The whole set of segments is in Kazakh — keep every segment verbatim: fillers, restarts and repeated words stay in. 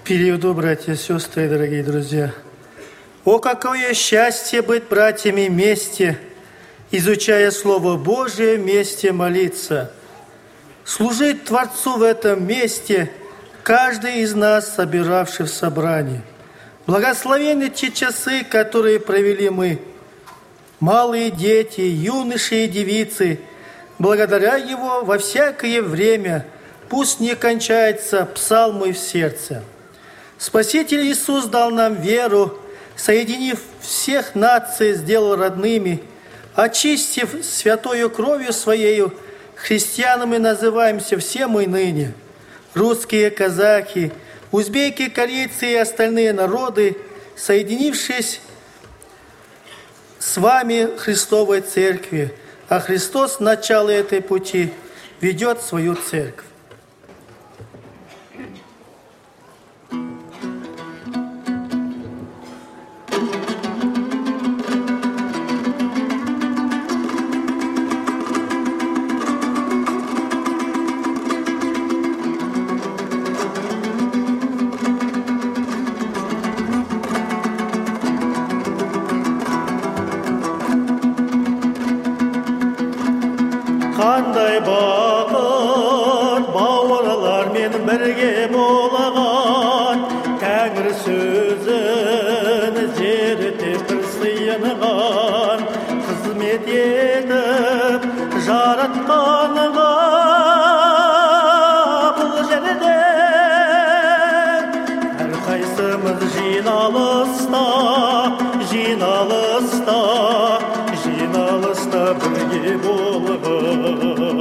Периоду, братья и сестры, дорогие друзья. О, какое счастье быть братьями вместе, изучая Слово Божие, вместе молиться. Служить Творцу в этом месте, каждый из нас, собиравший в собрании. Благословенны те часы, которые провели мы, малые дети, юноши и девицы, благодаря Его во всякое время, пусть не кончается псалмы в сердце. Спаситель Иисус дал нам веру, соединив всех наций, сделал родными, очистив святою кровью Своею, христианами называемся все мы ныне. Русские, казахи, узбеки, корейцы и остальные народы, соединившись с вами Христовой Церкви, а Христос, начало этой пути, ведет свою церковь. Қандай бақыт бауырлармен бірге болған, Тәңір сөзін зерттеп бір сыйынған, қызмет етіп жаратқанға бұл жерде әрқайсымыз жиналыста, жиналыста, жиналыста бірге болған.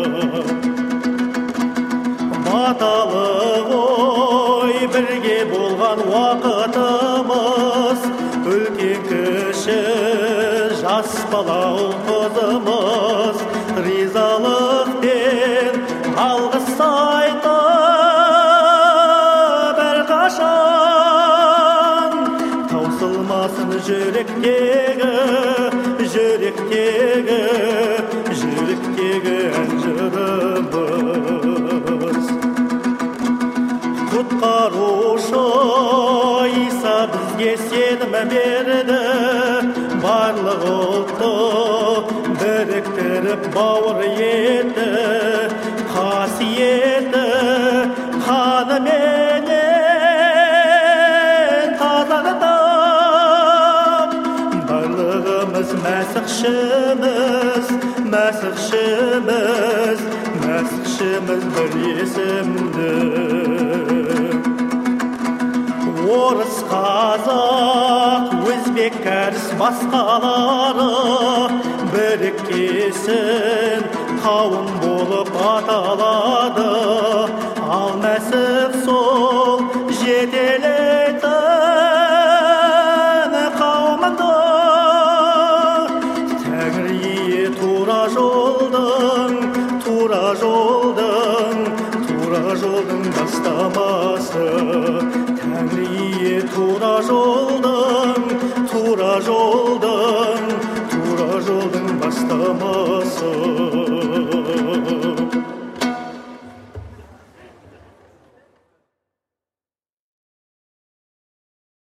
Баталы ғой бірге болған уақытымыз, үлкен кіші жас бала ұл-қызымыз, ризалықпен алғыс айтып әрқашан таусылмасын жүректегі, жүректегі, жүректегі ән жырымыз. Құтқарушы Иса бізге сенім берді, барлық ұлтты біріктіріп бауыр етті, қасиетті қанымен тазартып, барлығымыз мәсіхшіміз, мәсіхшіміз, мәсіхшіміз бір есімді. Орыс, қазақ, өзбек, кәріс басқалары біріккесін қауым болып аталады. Ал Мәсіх сол жетелейтін қауымды, Тәңір ие тура жолдың, тура жолдың, тура жолдың бастамасы. Тәңір ие тура жолдың, тура жолдың, тура жолдың бастамасы.